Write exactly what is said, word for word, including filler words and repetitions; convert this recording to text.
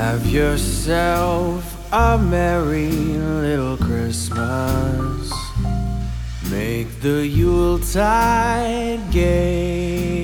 Have yourself a merry little Christmas. Make the Yuletide gay.